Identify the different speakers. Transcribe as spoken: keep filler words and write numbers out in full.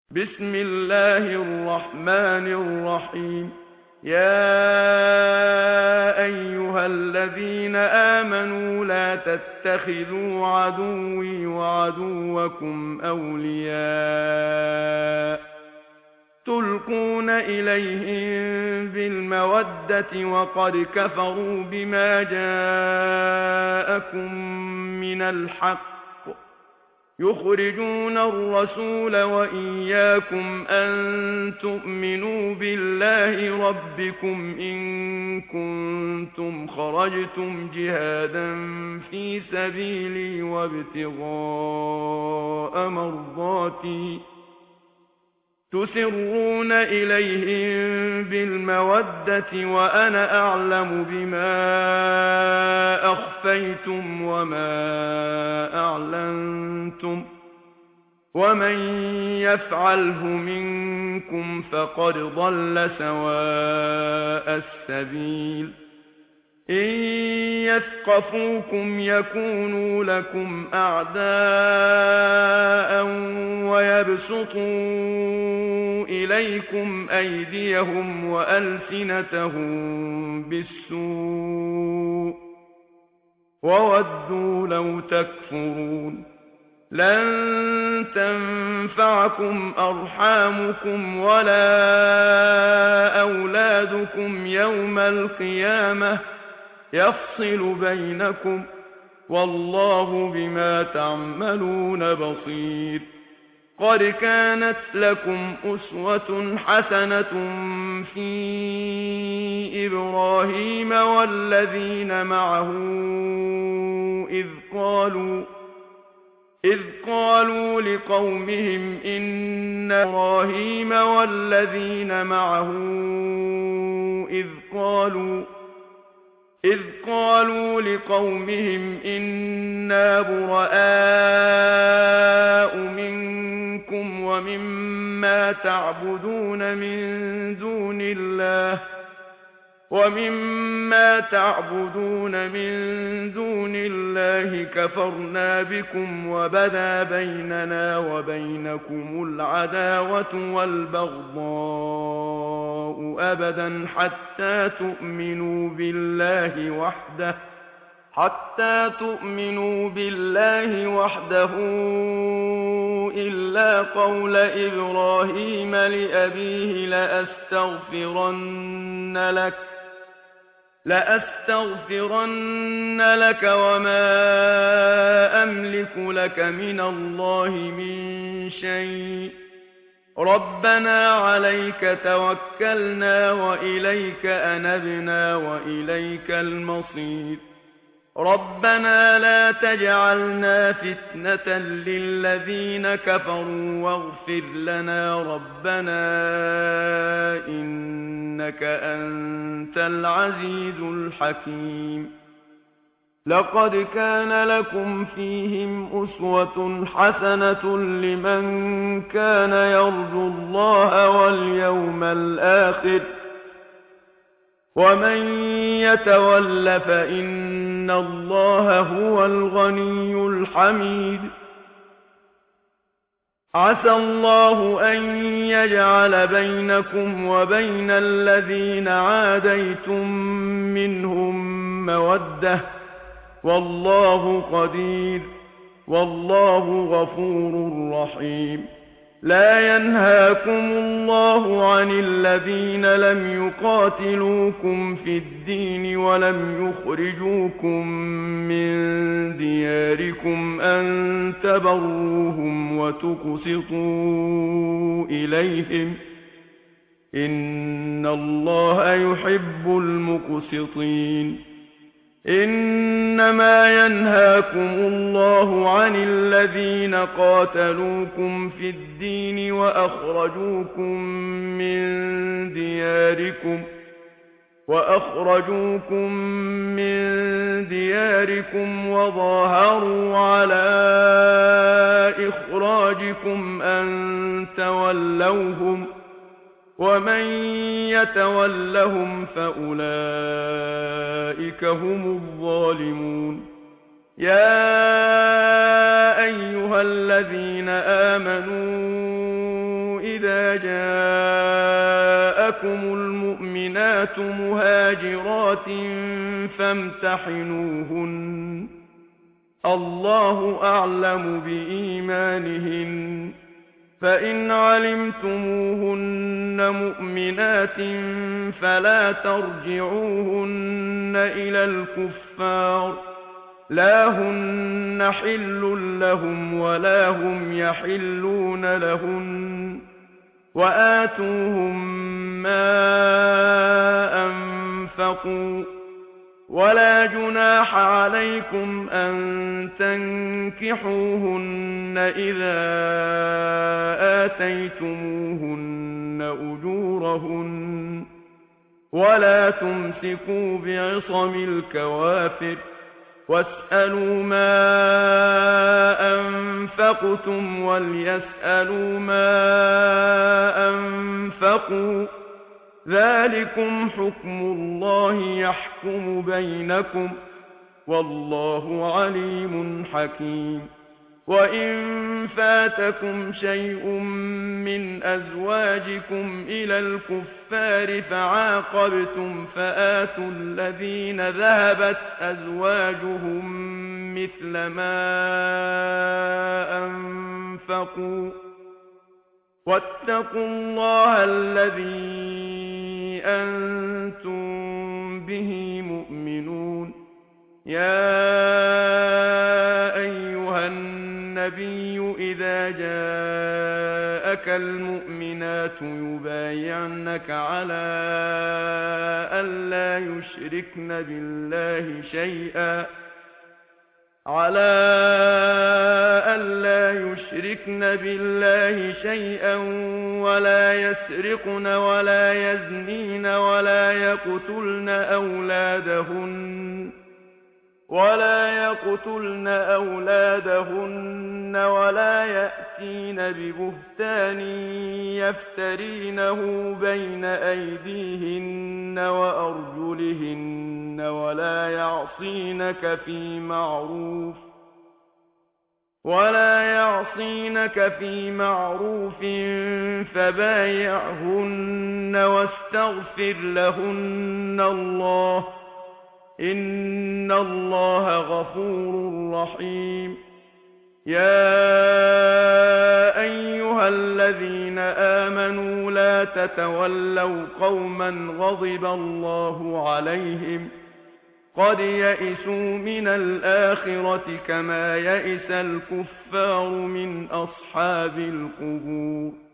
Speaker 1: بسم الله الرحمن الرحيم. يا أيها الذين آمنوا لا تتخذوا عدوي وعدوكم أولياء تلقون إليهم بالمودة وقد كفروا بما جاءكم من الحق يخرجون الرسول وإياكم أن تؤمنوا بالله ربكم إن كنتم خرجتم جهادا في سبيلي وابتغاء مرضاتي تسرون إليهم بالمودة وأنا أعلم بما أخفيتم وما أعلنتم ومن يفعله منكم فقد ضل سواء السبيل. إن يثقفوكم يكونوا لكم أعداء ويبسطوا إليكم أيديهم وألسنتهم بالسوء وودوا لو تكفرون. لن تنفعكم أرحامكم ولا أولادكم يوم القيامة يفصل بينكم والله بما تعملون بصير. قد كانت لكم أسوة حسنة في إبراهيم والذين معه إذ قالوا إذ قالوا لقومهم إن إبراهيم والذين معه إذ قالوا إذ قالوا لقومهم إنا براء منكم ومما تعبدون من دون الله ومما تعبدون من دون الله كفرنا بكم وبدا بيننا وبينكم العداوة والبغضاء أبدا حتى تؤمنوا بالله وحده حتى تؤمنوا بالله وحده إلا قول إبراهيم لأبيه لأستغفرن لك لأستغفرن لك وما أملك لك من الله من شيء ربنا عليك توكلنا وإليك أنبنا وإليك المصير. ربنا لا تجعلنا فتنة للذين كفروا واغفر لنا ربنا إنك أنت العزيز الحكيم. لقد كان لكم فيهم أسوة حسنة لمن كان يرجو الله واليوم الآخر ومن يتول فإن الله هو الغني الحميد. عسى الله أن يجعل بينكم وبين الذين عاديتم منهم مودة والله قدير والله غفور رحيم. لا ينهاكم الله عن الذين لم يقاتلوكم في الدين ولم يخرجوكم من دياركم أن تبروهم وتقسطوا إليهم إن الله يحب المقسطين. إنما ينهاكم الله عن الذين قاتلوكم في الدين وأخرجوكم من دياركم وأخرجوكم من دياركم وظاهروا على إخراجكم أن تولوهم ومن يتولهم فأولئك هم الظالمون. يا أيها الذين آمنوا إذا جاءكم المؤمنات مهاجرات فامتحنوهن الله أعلم بإيمانهن فإن علمتموهن مؤمنات فلا ترجعوهن إلى الكفار لا هن حل لهم ولا هم يحلون لهن وآتوهم ما أنفقوا ولا جناح عليكم أن تنكحوهن إذا آتيتموهن أجورهن ولا تمسكوا بعصم الكوافر واسألوا ما أنفقتم وليسألوا ما أنفقوا ذلكم حكم الله يحكم بينكم والله عليم حكيم وإن فاتكم شيء من أزواجكم إلى الكفار فعاقبتم فآتوا الذين ذهبت أزواجهم مثل ما أنفقوا واتقوا الله الذي أنتم به مؤمنون يا أيها النبي إذا جاءك المؤمنات يبايعنك على ألا يشركن بالله شيئا على ألا يشركن بالله شيئا ولا يسرقن ولا يزنين ولا يقتلن أولادهن ولا يقتلن أولادهن ولا يأتين ببهتان يفترينه بين أيديهن وأرجلهن ولا يعصينك في معروف ولا يعصينك في معروف فبايعهن واستغفر لهن الله إن الله غفور رحيم يا أيها الذين آمنوا لا تتولوا قوما غضب الله عليهم قد يئسوا من الآخرة كما يئس الكفار من أصحاب القبور